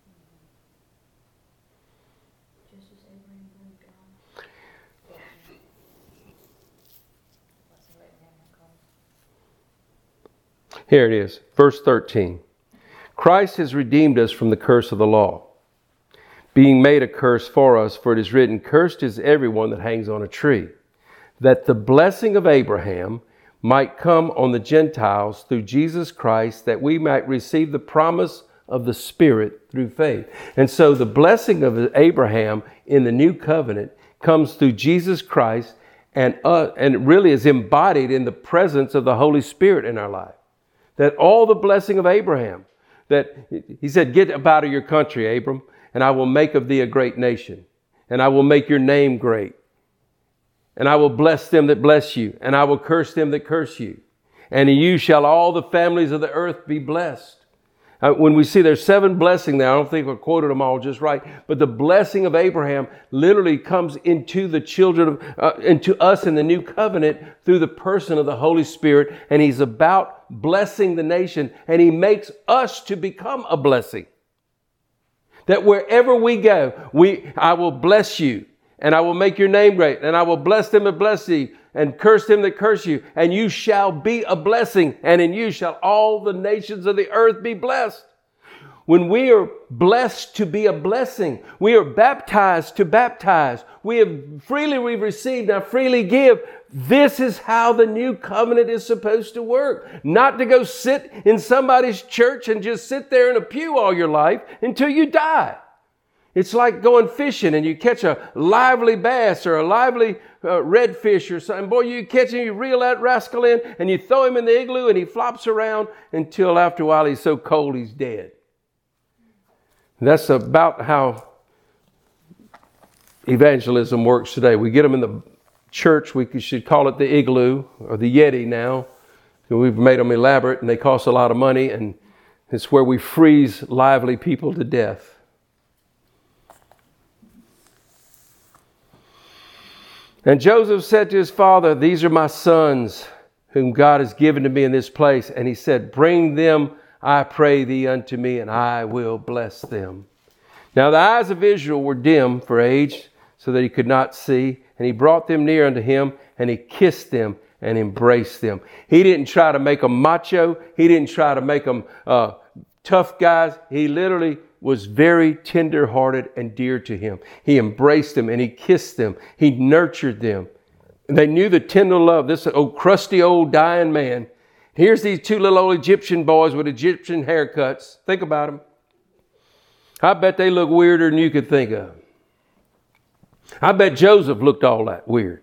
C: Just as Abraham believed God.
B: Here it is, verse 13. Christ has redeemed us from the curse of the law, being made a curse for us, for it is written, cursed is everyone that hangs on a tree, that the blessing of Abraham might come on the Gentiles through Jesus Christ, that we might receive the promise of the Spirit through faith. And so the blessing of Abraham in the new covenant comes through Jesus Christ, and really is embodied in the presence of the Holy Spirit in our life. That all the blessing of Abraham, that he said, get up out of your country, Abram, and I will make of thee a great nation, and I will make your name great, and I will bless them that bless you, and I will curse them that curse you, and in you shall all the families of the earth be blessed. When we see there's 7 blessings there, I don't think I quoted them all just right, but the blessing of Abraham literally comes into the children of, into us in the new covenant through the person of the Holy Spirit, and he's about blessing the nation, and he makes us to become a blessing. That wherever we go, I will bless you, and I will make your name great, and I will bless them that bless thee, and curse them that curse you, and you shall be a blessing, and in you shall all the nations of the earth be blessed. When we are blessed to be a blessing, we are baptized to baptize. We've received, now freely give. This is how the new covenant is supposed to work. Not to go sit in somebody's church and just sit there in a pew all your life until you die. It's like going fishing and you catch a lively bass or a lively redfish or something. Boy, you catch him, you reel that rascal in and you throw him in the igloo and he flops around until after a while he's so cold he's dead. That's about how evangelism works today. We get them in the church. We should call it the igloo or the Yeti now. We've made them elaborate and they cost a lot of money, and it's where we freeze lively people to death. And Joseph said to his father, "These are my sons whom God has given to me in this place." And he said, "Bring them, I pray thee, unto me, and I will bless them." Now the eyes of Israel were dim for age, so that he could not see. And he brought them near unto him, and he kissed them and embraced them. He didn't try to make them macho. He didn't try to make them tough guys. He literally was very tender-hearted and dear to him. He embraced them and he kissed them. He nurtured them. They knew the tender love. This old crusty old dying man. Here's these two little old Egyptian boys with Egyptian haircuts. Think about them. I bet they look weirder than you could think of. I bet Joseph looked all that weird.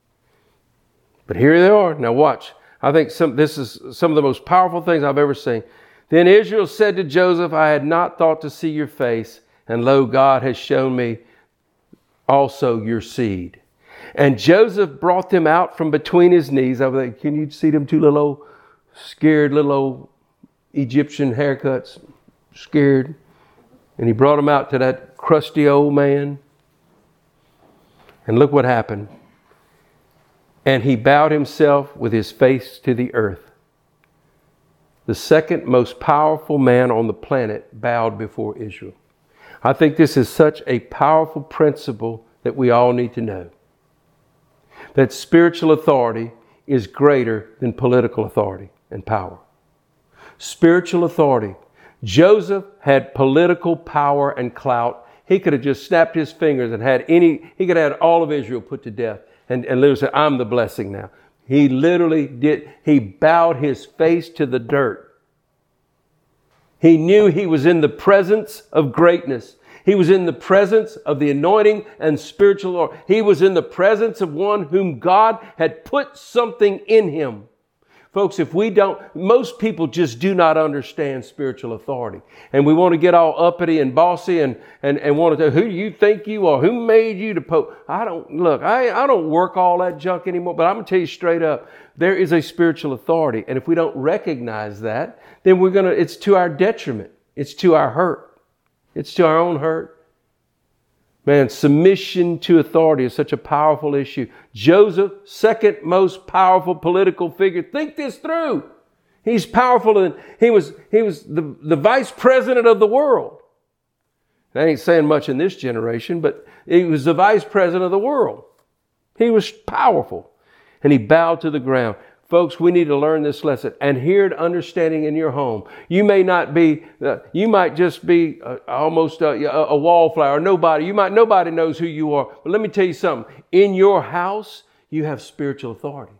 B: But here they are. Now watch. I think this is some of the most powerful things I've ever seen. Then Israel said to Joseph, "I had not thought to see your face, and lo, God has shown me also your seed." And Joseph brought them out from between his knees. Over there, can you see them two little old, scared little old Egyptian haircuts? Scared. And he brought them out to that crusty old man. And look what happened. And he bowed himself with his face to the earth. The second most powerful man on the planet bowed before Israel. I think this is such a powerful principle that we all need to know. That spiritual authority is greater than political authority and power. Spiritual authority. Joseph had political power and clout. He could have just snapped his fingers and he could have had all of Israel put to death and literally said, "I'm the blessing now." He literally did. He bowed his face to the dirt. He knew he was in the presence of greatness. He was in the presence of the anointing and spiritual Lord. He was in the presence of one whom God had put something in him. Folks, most people just do not understand spiritual authority. And we want to get all uppity and bossy and want to tell, who do you think you are? Who made you to pope? I don't work all that junk anymore, but I'm going to tell you straight up, there is a spiritual authority. And if we don't recognize that, then it's to our detriment. It's to our hurt. It's to our own hurt. Man, submission to authority is such a powerful issue. Joseph, second most powerful political figure. Think this through. He's powerful, and he was the vice president of the world. I ain't saying much in this generation, but he was the vice president of the world. He was powerful, and he bowed to the ground. Folks, we need to learn this lesson and hear it understanding in your home. You may not be, you might just be almost a wallflower, nobody. Nobody knows who you are. But let me tell you something. In your house, you have spiritual authority.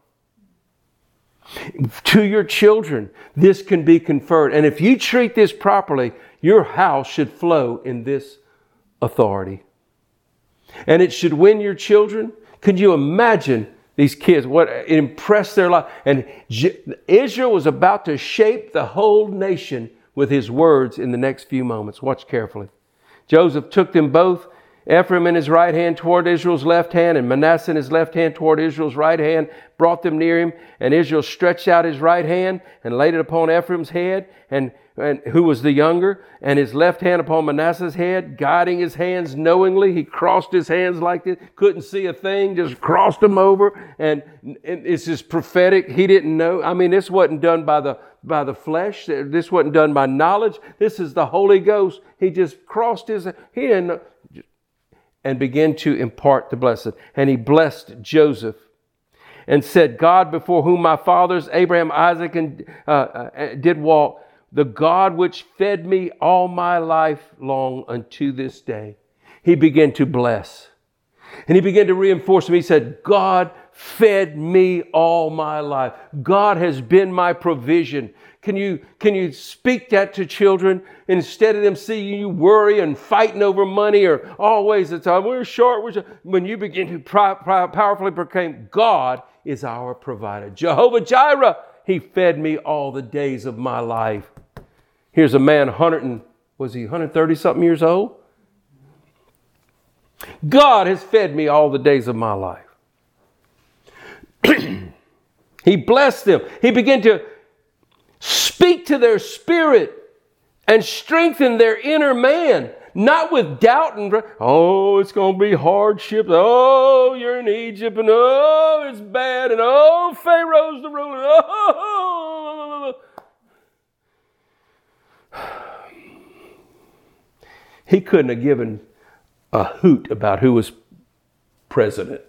B: To your children, this can be conferred. And if you treat this properly, your house should flow in this authority. And it should win your children. Could you imagine these kids, what it impressed their life? And Israel was about to shape the whole nation with his words in the next few moments. Watch carefully. Joseph took them both, Ephraim in his right hand toward Israel's left hand, and Manasseh in his left hand toward Israel's right hand, brought them near him. And Israel stretched out his right hand and laid it upon Ephraim's head, and who was the younger, and his left hand upon Manasseh's head, guiding his hands knowingly. He crossed his hands like this, couldn't see a thing, just crossed them over. And it's just prophetic. He didn't know. I mean, this wasn't done by the flesh. This wasn't done by knowledge. This is the Holy Ghost. He just crossed he didn't know, and began to impart the blessing. And he blessed Joseph and said, "God before whom my fathers, Abraham, Isaac, did walk, the God which fed me all my life long unto this day." He began to bless. And he began to reinforce him. He said, "God fed me all my life. God has been my provision." Can you speak that to children? Instead of them seeing you worry and fighting over money or always it's we're short. When you begin to powerfully proclaim, God is our provider. Jehovah Jireh, He fed me all the days of my life. Here's a man, Was he 130 something years old? God has fed me all the days of my life. He blessed them. He began to speak to their spirit and strengthen their inner man. Not with doubt and, oh, it's going to be hardship. Oh, you're in Egypt and oh, it's bad. And oh, Pharaoh's the ruler. Oh. He couldn't have given a hoot about who was president.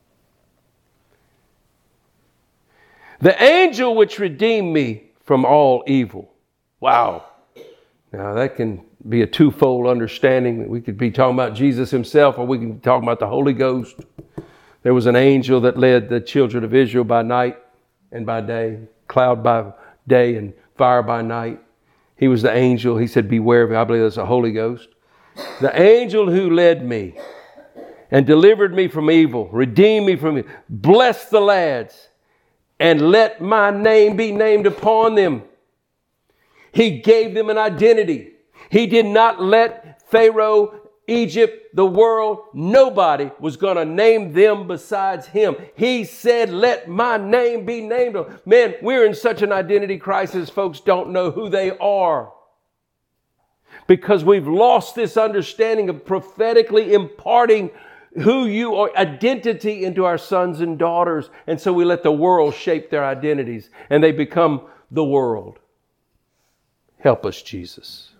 B: The angel which redeemed me from all evil. Wow. Now that can be a twofold understanding. We could be talking about Jesus himself, or we can be talking about the Holy Ghost. There was an angel that led the children of Israel by night and by day, cloud by day and fire by night. He was the angel. He said, beware of me. I believe that's the Holy Ghost. The angel who led me and delivered me from evil, redeemed me from evil, bless the lads, and let my name be named upon them. He gave them an identity. He did not let Pharaoh, Egypt, the world, nobody was going to name them besides him. He said, let my name be named. Man, we're in such an identity crisis, folks don't know who they are. Because we've lost this understanding of prophetically imparting who you are, identity into our sons and daughters. And so we let the world shape their identities and they become the world. Help us, Jesus.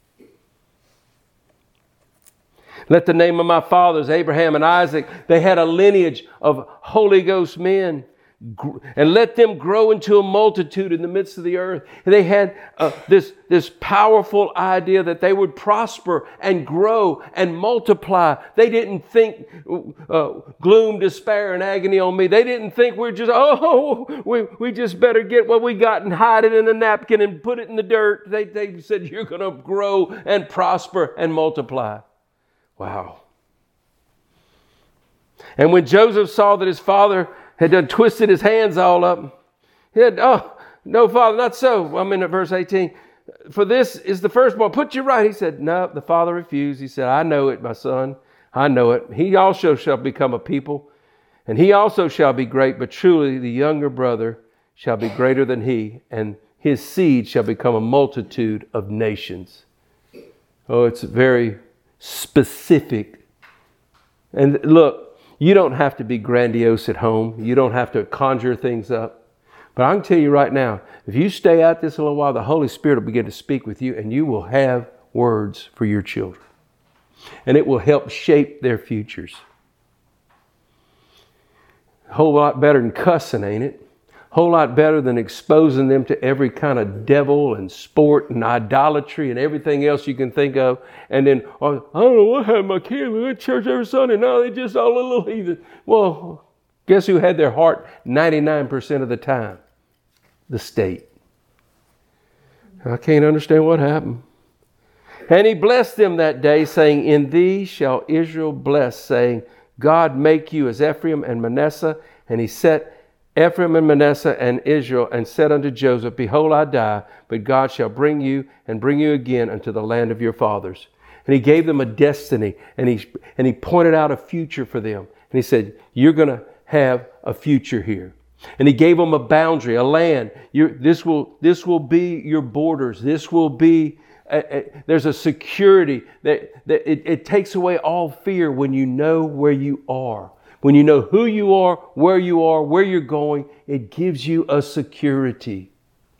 B: Let the name of my fathers, Abraham and Isaac, they had a lineage of Holy Ghost men. And let them grow into a multitude in the midst of the earth. And they had this powerful idea that they would prosper and grow and multiply. They didn't think gloom, despair, and agony on me. They didn't think we're just, we just better get what we got and hide it in a napkin and put it in the dirt. They said, you're going to grow and prosper and multiply. Wow. And when Joseph saw that his father had done twisted his hands all up, he had, no, Father, not so. I'm in at verse 18. For this is the firstborn. Put you right. He said, no, the father refused. He said, I know it, my son. I know it. He also shall become a people, and he also shall be great, but truly the younger brother shall be greater than he, and his seed shall become a multitude of nations. Oh, it's very specific. And look, you don't have to be grandiose at home. You don't have to conjure things up. But I can tell you right now, if you stay out this a little while, the Holy Spirit will begin to speak with you and you will have words for your children. And it will help shape their futures. A whole lot better than cussing, ain't it? A whole lot better than exposing them to every kind of devil and sport and idolatry and everything else you can think of. And then, I don't know what happened to my kids. We went to church every Sunday. Now they just all a little heathen. Well, guess who had their heart 99% of the time? The state. I can't understand what happened. And he blessed them that day, saying, in thee shall Israel bless, saying, God make you as Ephraim and Manasseh. And he set Ephraim and Manasseh and Israel, and said unto Joseph, behold, I die, but God shall bring you again unto the land of your fathers. And he gave them a destiny, and he pointed out a future for them. And he said, you're going to have a future here. And he gave them a boundary, a land. This will be your borders. This will be, there's a security that it takes away all fear when you know where you are. When you know who you are, where you're going, it gives you a security.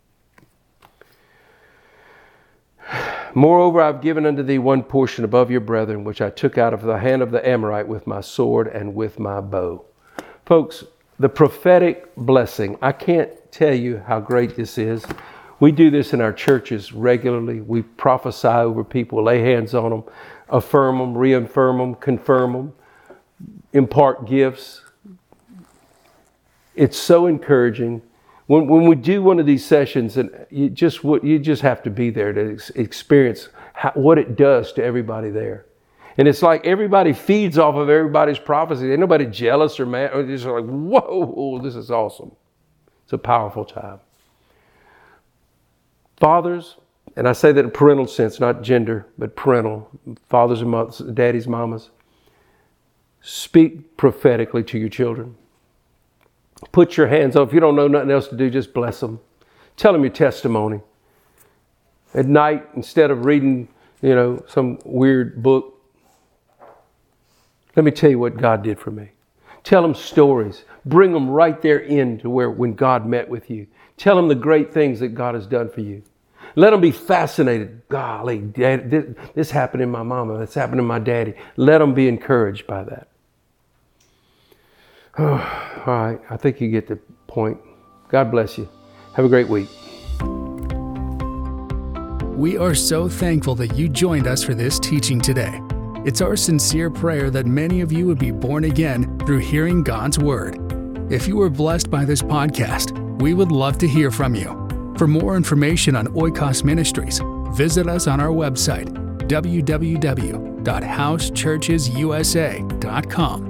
B: Moreover, I've given unto thee one portion above your brethren, which I took out of the hand of the Amorite with my sword and with my bow. Folks, the prophetic blessing, I can't tell you how great this is. We do this in our churches regularly. We prophesy over people, lay hands on them, affirm them, reaffirm them, confirm them, impart gifts. It's so encouraging. When we do one of these sessions, and you just have to be there to experience what it does to everybody there. And it's like everybody feeds off of everybody's prophecy. Ain't nobody jealous or mad. Or just like, whoa, this is awesome. It's a powerful time. Fathers And I say that in parental sense, not gender, but parental. Fathers and mothers, daddies, mamas. Speak prophetically to your children. Put your hands on. If you don't know nothing else to do, just bless them. Tell them your testimony. At night, instead of reading, some weird book, let me tell you what God did for me. Tell them stories. Bring them right there into when God met with you. Tell them the great things that God has done for you. Let them be fascinated. Golly, Dad, this happened in my mama. This happened in my daddy. Let them be encouraged by that. All right, I think you get the point. God bless you. Have a great week.
A: We are so thankful that you joined us for this teaching today. It's our sincere prayer that many of you would be born again through hearing God's Word. If you were blessed by this podcast, we would love to hear from you. For more information on Oikos Ministries, visit us on our website, www.housechurchesusa.com.